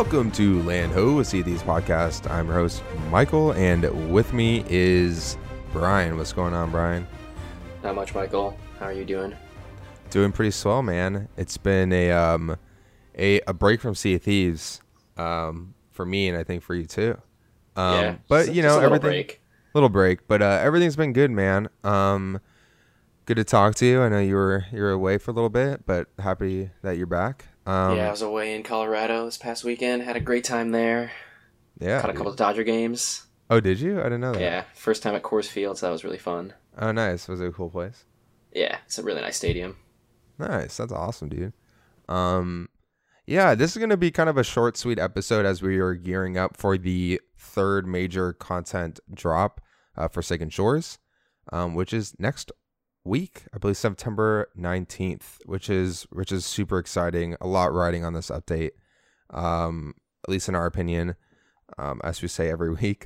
Welcome to Land Ho, a Sea Thieves podcast. I'm your host, Michael, and with me is Brian. What's going on, Brian? Not much, Michael. How are you doing? Doing pretty swell, man. It's been a break from Sea of Thieves for me, and I think for you too. But you know, just a everything little break, but everything's been good, man. Good to talk to you. I know you're away for a little bit, but happy that you're back. I was away in Colorado this past weekend. Had a great time there. Yeah, Caught a couple of Dodger games. Oh, did you? I didn't know that. Yeah, first time at Coors Field, so that was really fun. Oh, nice. Was it a cool place? Yeah, it's a really nice stadium. Nice. That's awesome, dude. Yeah, this is going to be kind of a short, sweet episode as we are gearing up for the third major content drop, Forsaken Shores, which is next week, I believe September 19th, which is super exciting. A lot riding on this update, at least in our opinion, as we say every week.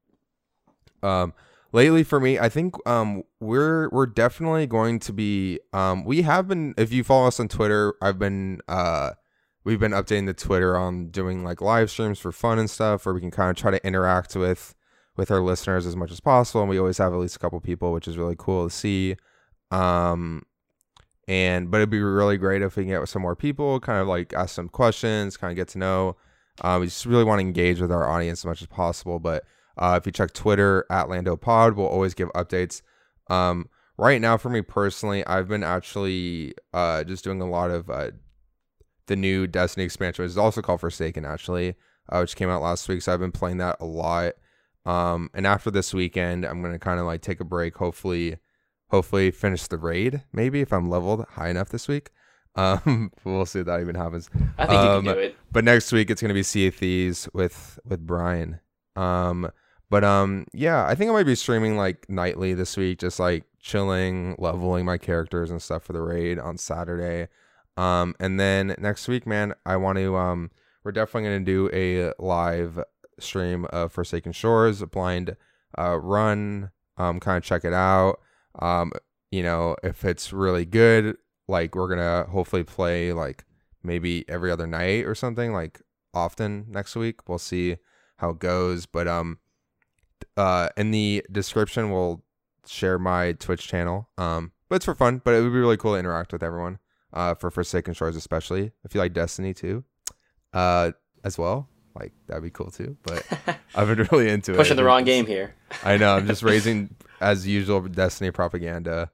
Lately for me, I think we're definitely going to be we have been, if you follow us on Twitter, we've been updating the Twitter on doing like live streams for fun and stuff where we can kind of try to interact with our listeners as much as possible, and we always have at least a couple people, which is really cool to see. But it'd be really great if we can get with some more people, kind of like ask some questions, kind of get to know. We just really want to engage with our audience as much as possible. But if you check Twitter at LandoPod, we'll always give updates. Right now, for me personally, I've been actually just doing a lot of the new Destiny expansion, which is also called Forsaken, actually, which came out last week. So I've been playing that a lot. And after this weekend, I'm going to kind of like take a break, hopefully finish the raid, maybe if I'm leveled high enough this week. We'll see if that even happens. I think you can do it. But next week it's gonna be Sea of Thieves with Brian. Yeah, I think I might be streaming like nightly this week, just like chilling, leveling my characters and stuff for the raid on Saturday. And then next week, man, I want to we're definitely gonna do a live stream of Forsaken Shores, a blind run, kind of check it out. You know, if it's really good, like we're gonna hopefully play like maybe every other night or something, like often next week. We'll see how it goes. But in the description we'll share my Twitch channel. But it's for fun, but it would be really cool to interact with everyone. For Forsaken Shores, especially if you like Destiny too, as well. Like that'd be cool too. But I've been really into Pushing the wrong game here. I know, I'm just raising as usual Destiny propaganda.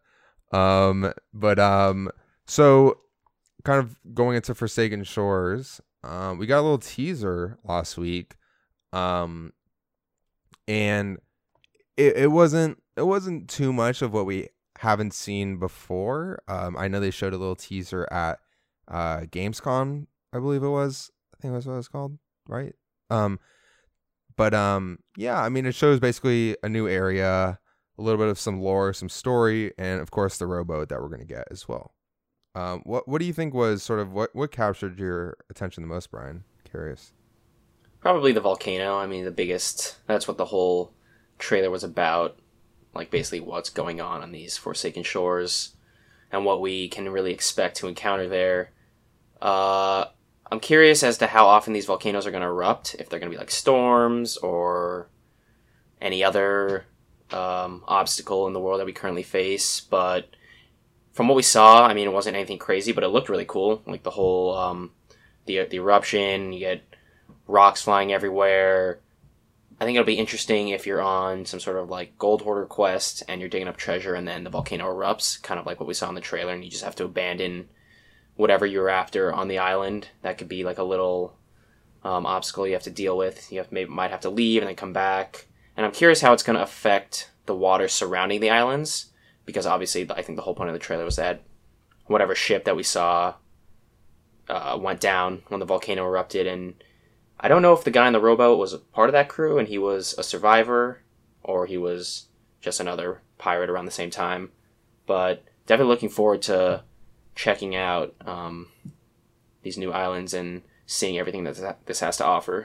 So kind of going into Forsaken Shores, we got a little teaser last week. And it wasn't too much of what we haven't seen before. I know they showed a little teaser at Gamescom, I believe it was. I think that's what it's called, right? Yeah, I mean, it shows basically a new area, a little bit of some lore, some story, and of course the rowboat that we're going to get as well. What do you think was sort of what captured your attention the most, Brian? Curious. Probably the volcano. I mean, that's what the whole trailer was about. Like basically what's going on these Forsaken Shores and what we can really expect to encounter there. I'm curious as to how often these volcanoes are going to erupt, if they're going to be like storms or any other obstacle in the world that we currently face. But from what we saw, I mean, it wasn't anything crazy, but it looked really cool. Like the whole the eruption, you get rocks flying everywhere. I think it'll be interesting if you're on some sort of like gold hoarder quest and you're digging up treasure and then the volcano erupts, kind of like what we saw in the trailer, and you just have to abandon whatever you're after on the island. That could be like a little obstacle you have to deal with. You might have to leave and then come back. And I'm curious how it's going to affect the water surrounding the islands, because obviously I think the whole point of the trailer was that whatever ship that we saw went down when the volcano erupted, and I don't know if the guy in the rowboat was a part of that crew and he was a survivor or he was just another pirate around the same time. But definitely looking forward to checking out these new islands and seeing everything that this has to offer.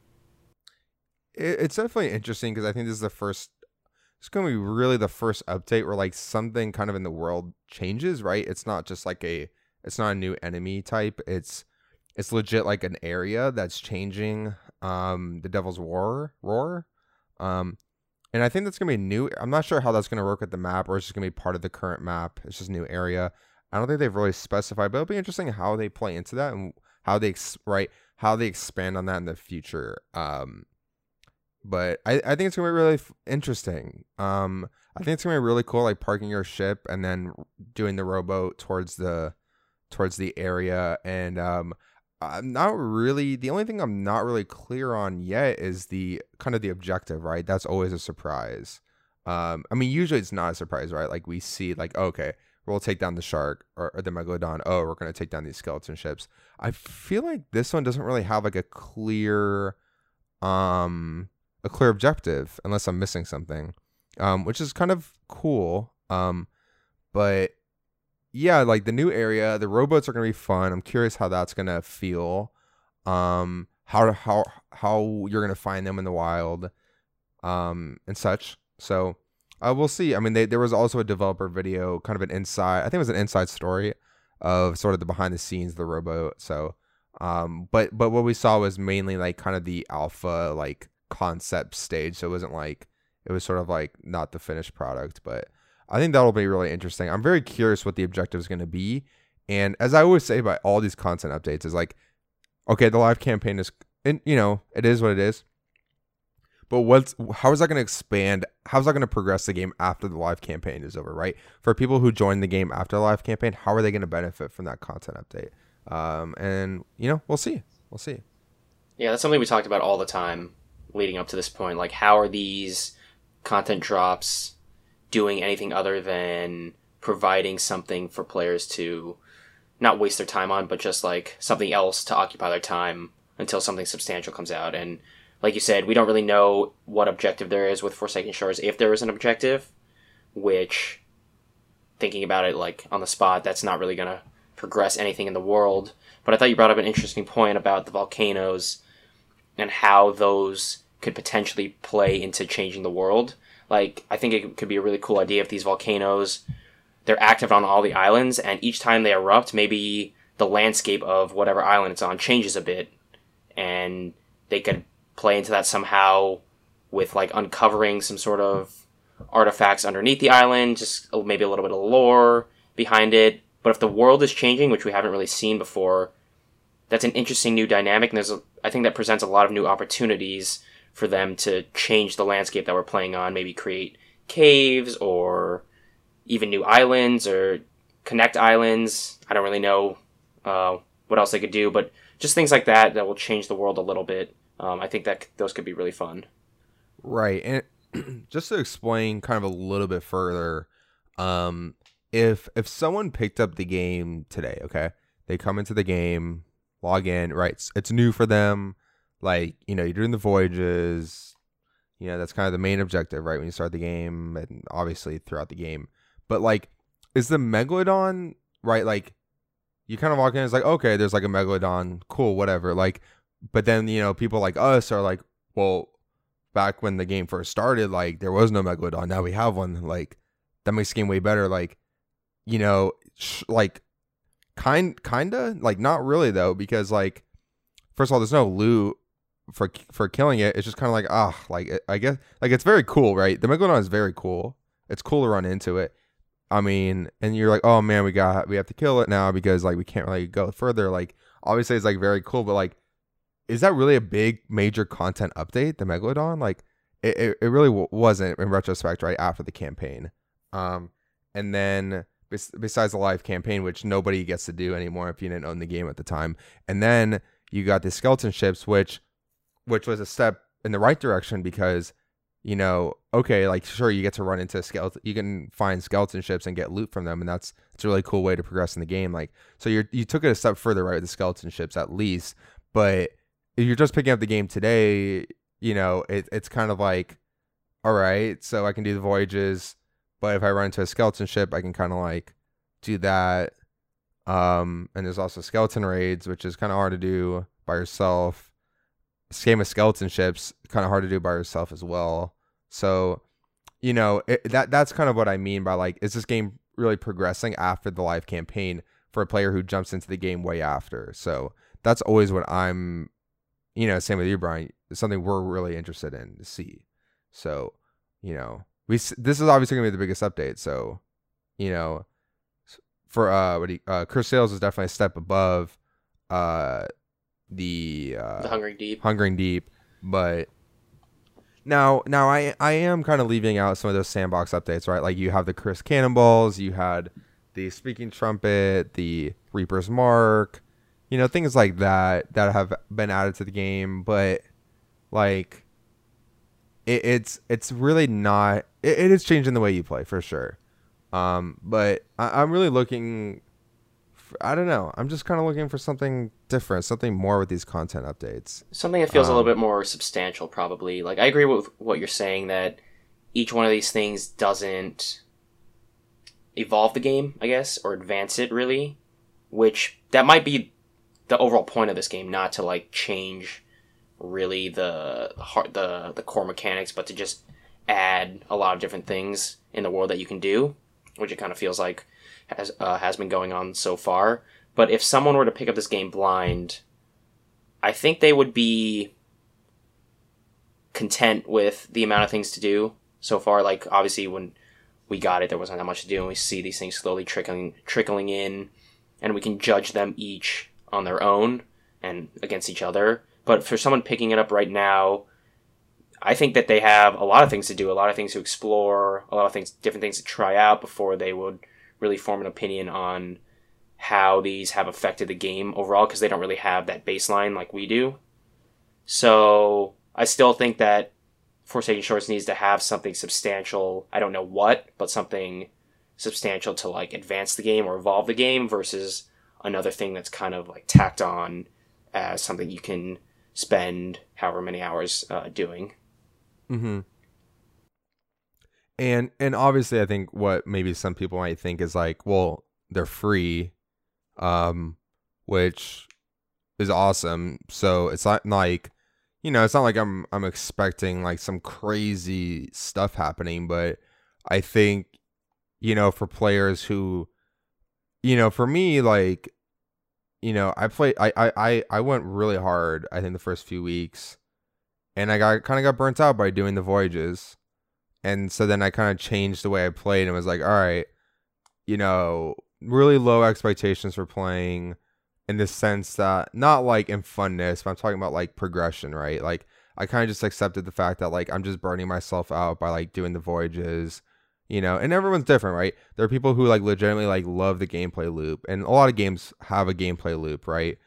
It's definitely interesting because I think this is it's going to be really the first update where like something kind of in the world changes, right? It's not just like it's not a new enemy type. It's it's legit like an area that's changing the Devil's Roar. Um and I think that's gonna be new. I'm not sure how that's gonna work with the map, or it's just gonna be part of the current map. It's just a new area. I don't think they've really specified, but it'll be interesting how they play into that and how they how they expand on that in the future. But I think it's gonna be really interesting. I think it's gonna be really cool, like parking your ship and then doing the rowboat towards the area. And I'm not really, the only thing I'm not really clear on yet is the kind of the objective, right? That's always a surprise. I mean, usually it's not a surprise, right? Like we see, like, okay, we'll take down the shark or the megalodon. Oh, we're gonna take down these skeleton ships. I feel like this one doesn't really have like a clear objective, unless I'm missing something, which is kind of cool. But yeah, like the new area, the rowboats are gonna be fun. I'm curious how that's gonna feel. How you're gonna find them in the wild, and such. So, we'll see. I mean, there was also a developer video, kind of an inside. I think it was an inside story of sort of the behind the scenes of the rowboat. So, but what we saw was mainly like kind of the alpha like concept stage. So it wasn't like, it was sort of like not the finished product. But I think that'll be really interesting. I'm very curious what the objective is going to be. And as I always say about all these content updates is like, okay, the live campaign is, and it is what it is. But how is that going to expand? How's that going to progress the game after the live campaign is over, right? For people who join the game after the live campaign, how are they going to benefit from that content update? And we'll see. We'll see. Yeah, that's something we talked about all the time leading up to this point. Like, how are these content drops doing anything other than providing something for players to not waste their time on, but just like something else to occupy their time until something substantial comes out? And like you said, we don't really know what objective there is with Forsaken Shores, if there is an objective, which, thinking about it like on the spot, that's not really going to progress anything in the world. But I thought you brought up an interesting point about the volcanoes and how those could potentially play into changing the world. Like, I think it could be a really cool idea if these volcanoes, they're active on all the islands, and each time they erupt, maybe the landscape of whatever island it's on changes a bit, and they could play into that somehow with like uncovering some sort of artifacts underneath the island, just maybe a little bit of lore behind it. But if the world is changing, which we haven't really seen before, that's an interesting new dynamic, and I think that presents a lot of new opportunities for them to change the landscape that we're playing on, maybe create caves or even new islands or connect islands. I don't really know what else they could do, but just things like that will change the world a little bit. I think that those could be really fun. Right. And just to explain kind of a little bit further, if someone picked up the game today, okay, they come into the game, log in, right, it's new for them, like, you're doing the voyages, that's kind of the main objective, right, when you start the game, and obviously throughout the game. But like, is the megalodon, right, like, you kind of walk in, it's like, okay, there's like a megalodon, cool, whatever, like, but then, people like us are like, well, back when the game first started, like, there was no megalodon, now we have one, like, that makes the game way better, like, like, kinda, like, not really, though, because, like, first of all, there's no loot for killing it. It's just kind of like, like, I guess, like, it's very cool, right? The megalodon is very cool. It's cool to run into it. I mean, and you're like, oh man, we have to kill it now because like we can't really go further. Like, obviously it's like very cool, but like, is that really a big major content update, the megalodon? Like, it really wasn't in retrospect, right after the campaign. And then besides the live campaign, which nobody gets to do anymore if you didn't own the game at the time, and then you got the skeleton ships, which was a step in the right direction because, okay, like, sure, you get to run into you can find skeleton ships and get loot from them, and it's a really cool way to progress in the game. Like, so you took it a step further, right, with the skeleton ships at least. But if you're just picking up the game today, it's kind of like, all right, so I can do the voyages, but if I run into a skeleton ship, I can kind of like do that. And there's also skeleton raids, which is kind of hard to do by yourself. Same with skeleton ships, kind of hard to do by yourself as well. So, that's kind of what I mean by like, is this game really progressing after the live campaign for a player who jumps into the game way after? So that's always what I'm, same with you, Brian. It's something we're really interested in to see. So, this is obviously gonna be the biggest update. So, you know, for Cursed Sails is definitely a step above the Hungering Deep, but now I am kind of leaving out some of those sandbox updates, right? Like you have the Cursed Cannonballs, you had the Speaking Trumpet, the Reaper's Mark, things like that have been added to the game, but like it's really not. It is changing the way you play for sure. But I'm really looking. I don't know. I'm just kind of looking for something different, something more with these content updates. Something that feels a little bit more substantial, probably. Like I agree with what you're saying that each one of these things doesn't evolve the game, I guess, or advance it really. Which that might be the overall point of this game, not to like change really the core mechanics, but to just add a lot of different things in the world that you can do, which it kind of feels like has been going on so far. But if someone were to pick up this game blind, I think they would be content with the amount of things to do so far. Like obviously when we got it, there wasn't that much to do, and we see these things slowly trickling in, and we can judge them each on their own and against each other. But for someone picking it up right now, I think that they have a lot of things to do, a lot of things to explore, a lot of things, different things to try out before they would really form an opinion on how these have affected the game overall, because they don't really have that baseline like we do. So I still think that Forsaken Shores needs to have something substantial. I don't know what, but something substantial to like advance the game or evolve the game versus another thing that's kind of like tacked on as something you can spend however many hours doing. Mm-hmm. And obviously I think what maybe some people might think is like, well, they're free, which is awesome. So it's not like, it's not like I'm expecting like some crazy stuff happening, but I think, for players who, for me, like, I went really hard, I think the first few weeks, and I kind of got burnt out by doing the voyages. And so then I kind of changed the way I played and was like, all right, really low expectations for playing, in the sense that not like in funness, but I'm talking about like progression, right? Like I kind of just accepted the fact that like I'm just burning myself out by like doing the voyages, and everyone's different, right? There are people who like legitimately like love the gameplay loop, and a lot of games have a gameplay loop, right?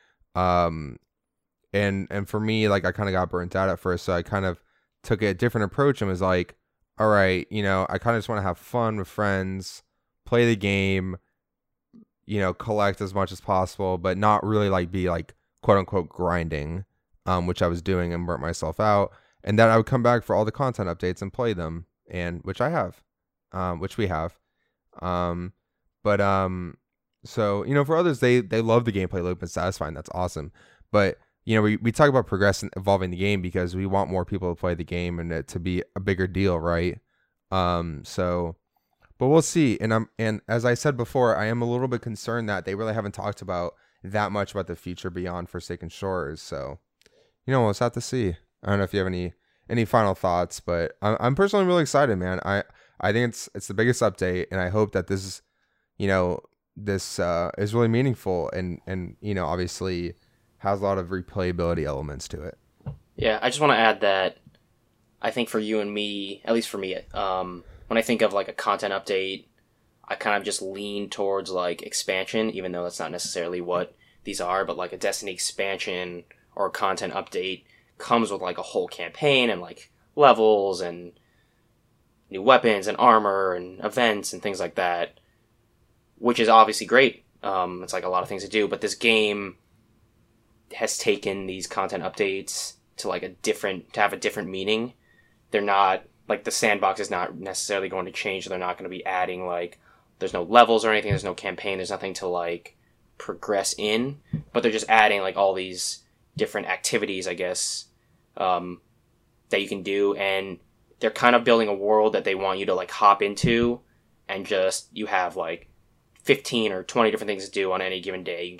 And for me, like I kind of got burnt out at first, so I kind of took a different approach and was like, all right, I kind of just want to have fun with friends, play the game, collect as much as possible, but not really like be like quote unquote grinding, which I was doing and burnt myself out. And then I would come back for all the content updates and play them, and which I have, which we have. But so for others, they love the gameplay loop and satisfying. That's awesome. But we talk about progressing, evolving the game because we want more people to play the game and it to be a bigger deal, right? So, but we'll see. And as I said before, I am a little bit concerned that they really haven't talked about that much about the future beyond Forsaken Shores. So, we'll just have to see. I don't know if you have any final thoughts, but I'm personally really excited, man. I think it's the biggest update, and I hope that this is, this is really meaningful and obviously has a lot of replayability elements to it. Yeah, I just want to add that I think for you and me, at least for me, when I think of like a content update, I kind of just lean towards like expansion, even though that's not necessarily what these are, but like a Destiny expansion or a content update comes with like a whole campaign and like levels and new weapons and armor and events and things like that, which is obviously great. It's like a lot of things to do, but this game has taken these content updates to like have a different meaning. They're not like, the sandbox is not necessarily going to change. They're not going to be adding like, there's no levels or anything. There's no campaign. There's nothing to like progress in, but they're just adding like all these different activities, I guess, that you can do. And they're kind of building a world that they want you to like hop into, and just, you have like 15 or 20 different things to do on any given day. You can just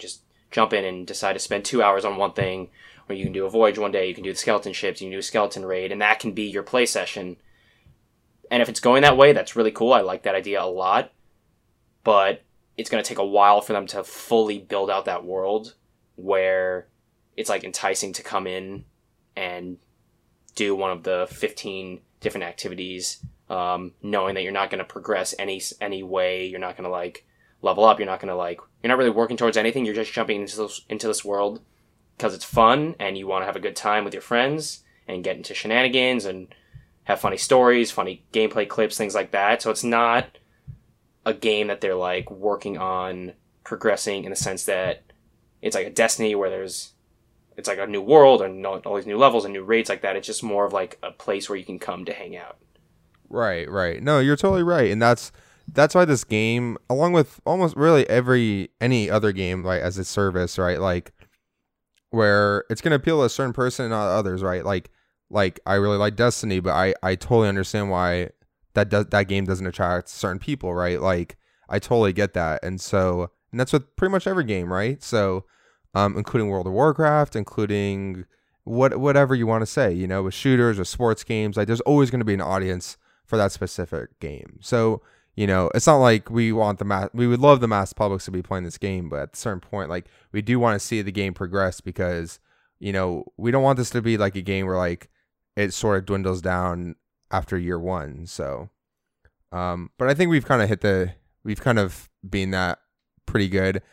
jump in and decide to spend 2 hours on one thing, or you can do a voyage one day, you can do the skeleton ships, you can do a skeleton raid, and that can be your play session. And if it's going that way, that's really cool. I like that idea a lot. But it's going to take a while for them to fully build out that world where it's like enticing to come in and do one of the 15 different activities, knowing that you're not going to progress any way. You're not going to like level up. You're not really working towards anything. You're just jumping into this world because it's fun and you want to have a good time with your friends and get into shenanigans and have funny stories, funny gameplay clips, things like that. So it's not a game that they're like working on progressing in the sense that it's like a Destiny where it's like a new world and all these new levels and new raids like that. It's just more of like a place where you can come to hang out. Right. No, you're totally right. And that's why this game, along with almost really any other game, like as a service, right? Like where it's going to appeal to a certain person and not others, right? Like I really like Destiny, but I totally understand why that game doesn't attract certain people, right? Like I totally get that. And that's with pretty much every game, right? So including World of Warcraft, including whatever you want to say, you know, with shooters or sports games, like there's always going to be an audience for that specific game. So, you know, it's not like we would love the mass public to be playing this game, but at a certain point, like we do want to see the game progress because, you know, we don't want this to be like a game where like it sort of dwindles down after year one. So, but I think we've kind of been that pretty good.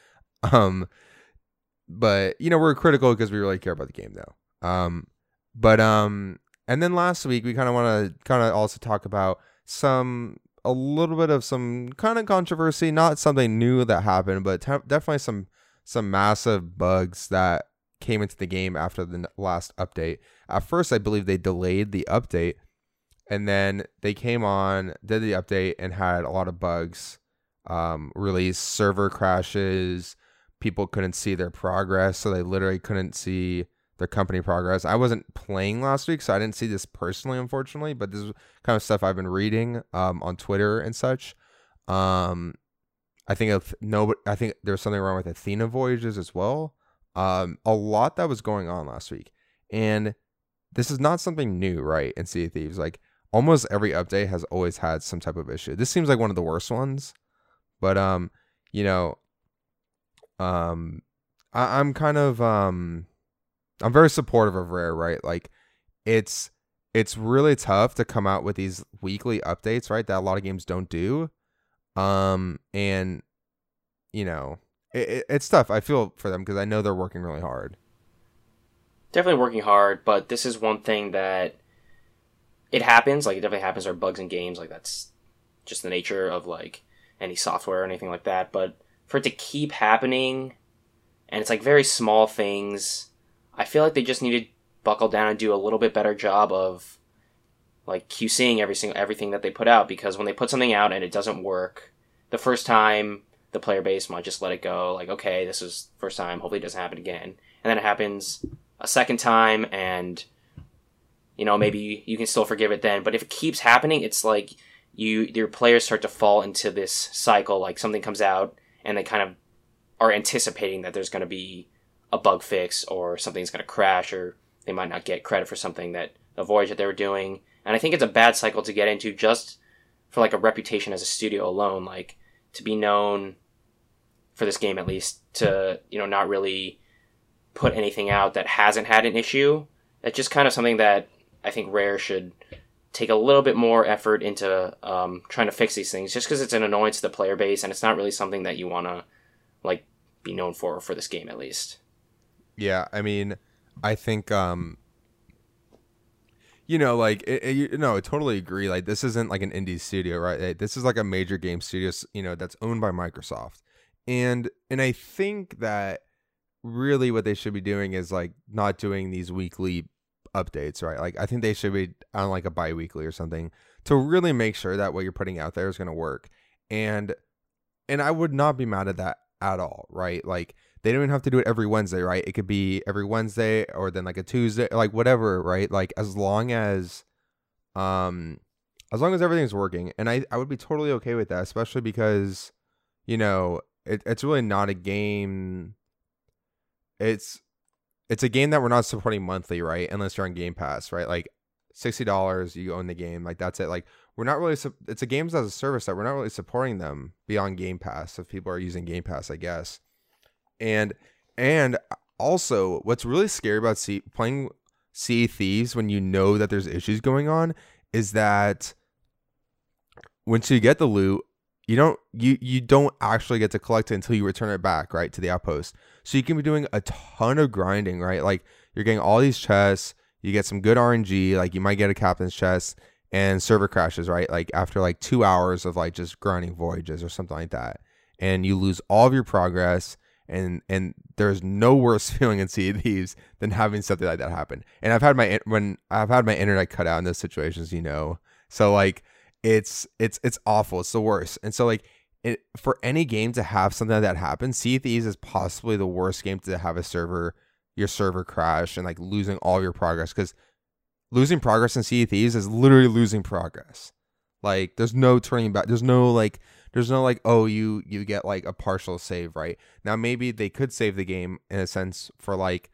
But you know, we're critical because we really care about the game though. And then last week we kind of want to also talk about a little bit of some kind of controversy, not something new that happened, but definitely some massive bugs that came into the game after the last update. At first, I believe they delayed the update, and then they came on, did the update, and had a lot of bugs. Release server crashes. People couldn't see their progress, so they literally couldn't see their company progress. I wasn't playing last week, so I didn't see this personally, unfortunately, but this is kind of stuff I've been reading on Twitter and such. I think there's something wrong with Athena Voyages as well. A lot that was going on last week. And this is not something new, right, in Sea of Thieves. Like, almost every update has always had some type of issue. This seems like one of the worst ones. But, you know, I'm kind of, I'm very supportive of Rare, right? Like, it's really tough to come out with these weekly updates, right, that a lot of games don't do. And, you know, it's tough. I feel for them because I know they're working really hard. Definitely working hard, but this is one thing that it happens. Like, it definitely happens. There are bugs in games. Like, that's just the nature of, like, any software or anything like that. But for it to keep happening, and it's, like, very small things, I feel like they just need to buckle down and do a little bit better job of, like, QCing everything that they put out. Because when they put something out and it doesn't work, the first time, the player base might just let it go. Like, okay, this is the first time. Hopefully it doesn't happen again. And then it happens a second time, and you know, maybe you can still forgive it then. But if it keeps happening, it's like your players start to fall into this cycle. Like, something comes out and they kind of are anticipating that there's going to be a bug fix or something's going to crash, or they might not get credit for something that a voyage that they were doing. And I think it's a bad cycle to get into just for like a reputation as a studio alone. Like, to be known for this game, at least, to, you know, not really put anything out that hasn't had an issue. That's just kind of something that I think Rare should take a little bit more effort into trying to fix these things, just because it's an annoyance to the player base, and it's not really something that you want to like be known for this game, at least. Yeah, I mean, I think you know, like I totally agree. Like, this isn't like an indie studio, right? Like, this is like a major game studio, you know, that's owned by Microsoft, and I think that really what they should be doing is like not doing these weekly updates, right? Like, I think they should be on like a bi-weekly or something to really make sure that what you're putting out there is going to work. And I would not be mad at that at all, right? Like, they don't even have to do it every Wednesday, right? It could be every Wednesday or then like a Tuesday, like whatever, right? Like, as long as everything's working. And I would be totally okay with that, especially because, you know, it's really not a game. it's a game that we're not supporting monthly, right? Unless you're on Game Pass, right? Like $60, you own the game, like that's it. Like we're not really. It's a games as a service that we're not really supporting them beyond Game Pass. If people are using Game Pass, I guess. And also, what's really scary about playing Sea of Thieves when you know that there's issues going on is that once you get the loot, you don't actually get to collect it until you return it back, right, to the outpost. So you can be doing a ton of grinding, right? Like you're getting all these chests, you get some good RNG, like you might get a captain's chest, and server crashes, right? Like after like 2 hours of like just grinding voyages or something like that, and you lose all of your progress. And there's no worse feeling in Sea of Thieves than having something like that happen. And I've had my internet cut out in those situations, So like it's awful. It's the worst. And so like for any game to have something like that happen, Sea of Thieves is possibly the worst game to have your server crash and like losing all your progress, because losing progress in Sea of Thieves is literally losing progress. Like there's no turning back. There's no like, oh, you get like a partial save, right? Now maybe they could save the game in a sense for like,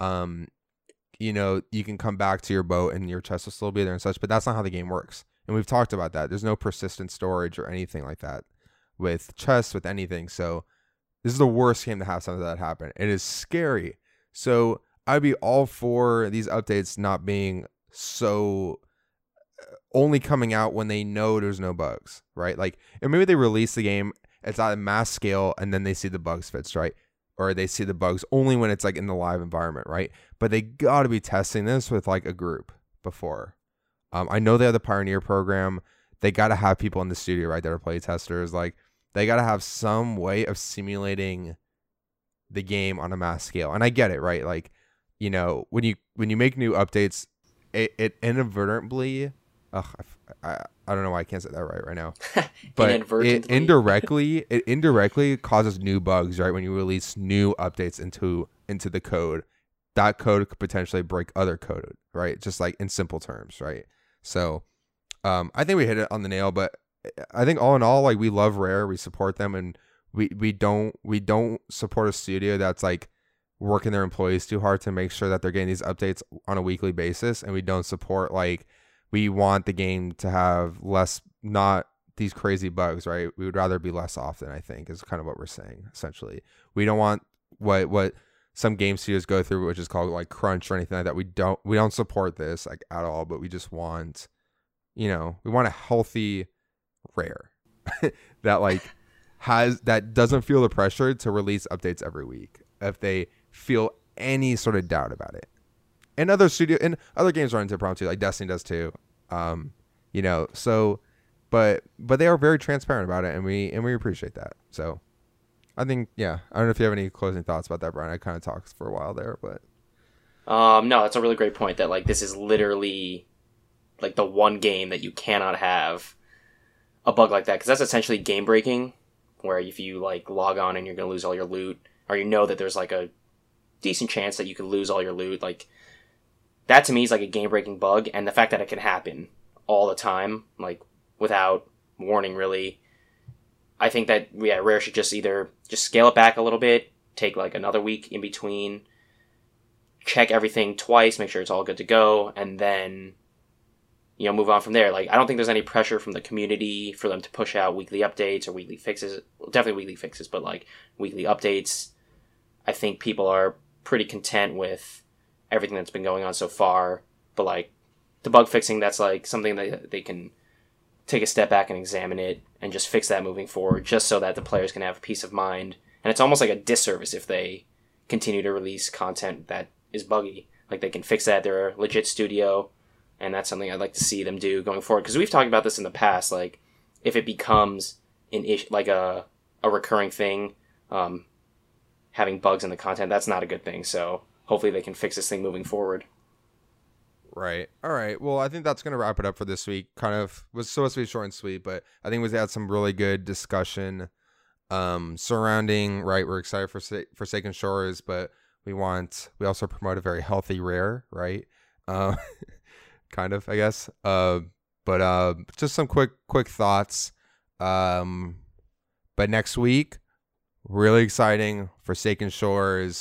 you can come back to your boat and your chest will still be there and such, but that's not how the game works. And we've talked about that. There's no persistent storage or anything like that with chests, with anything. So this is the worst game to have something like that happen. It is scary. So I'd be all for these updates not being so only coming out when they know there's no bugs, right? Like, and maybe they release the game, it's at a mass scale, and then they see the bugs fixed, right? Or they see the bugs only when it's like in the live environment, right? But they got to be testing this with like a group before. I know they have the Pioneer program. They got to have people in the studio, right, that are play testers. Like, they got to have some way of simulating the game on a mass scale. And I get it, right? Like, when you make new updates, it inadvertently. I don't know why I can't say that right now. But it indirectly causes new bugs, right? When you release new updates into the code, that code could potentially break other code, right? Just like in simple terms, right? So I think we hit it on the nail, but I think all in all, like, we love Rare, we support them, and we don't support a studio that's like working their employees too hard to make sure that they're getting these updates on a weekly basis, and we don't support like, we want the game to have not these crazy bugs, right? We would rather be less often, I think, is kind of what we're saying, essentially. We don't want what some game studios go through, which is called like crunch or anything like that. We don't support this like at all, but we just want, we want a healthy Rare that like that doesn't feel the pressure to release updates every week if they feel any sort of doubt about it. And other games run into a problem too, like Destiny does too. So, but they are very transparent about it, and we appreciate that. So, I think, yeah. I don't know if you have any closing thoughts about that, Brian. I kind of talked for a while there, but no, that's a really great point. That like this is literally like the one game that you cannot have a bug like that, because that's essentially game breaking. Where if you like log on and you're gonna lose all your loot, or that there's like a decent chance that you could lose all your loot, like. That to me is like a game-breaking bug, and the fact that it can happen all the time, like without warning, really. I think that Rare should just either just scale it back a little bit, take like another week in between, check everything twice, make sure it's all good to go, and then move on from there. Like, I don't think there's any pressure from the community for them to push out weekly updates or weekly fixes. Well, definitely weekly fixes, but like weekly updates. I think people are pretty content with everything that's been going on so far, but like the bug fixing, that's like something that they can take a step back and examine it and just fix that moving forward, just so that the players can have peace of mind. And it's almost like a disservice if they continue to release content that is buggy. Like, they can fix that. They're a legit studio, and that's something I'd like to see them do going forward, because we've talked about this in the past. Like, if it becomes an issue, like a recurring thing, having bugs in the content, that's not a good thing. So hopefully they can fix this thing moving forward. Right. All right. Well, I think that's going to wrap it up for this week. Kind of was supposed to be short and sweet, but I think we had some really good discussion surrounding, right, we're excited for Forsaken Shores, but we also promote a very healthy Rare, right? Kind of, I guess. But just some quick thoughts. But next week, really exciting, Forsaken Shores.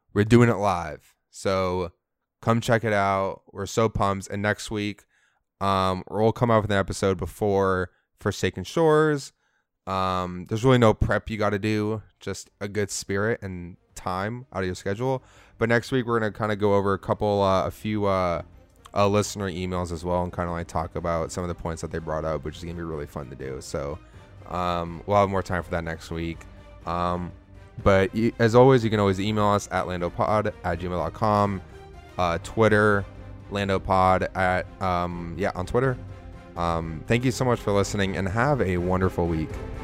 we're doing it live. So come check it out. We're so pumped. And next week, we'll come out with an episode before Forsaken Shores. There's really no prep you got to do, just a good spirit and time out of your schedule. But next week, we're going to kind of go over a few listener emails as well, and kind of like talk about some of the points that they brought up, which is going to be really fun to do. So we'll have more time for that next week. But as always, you can always email us at landopod@gmail.com, Twitter, landopod on Twitter. Thank you so much for listening, and have a wonderful week.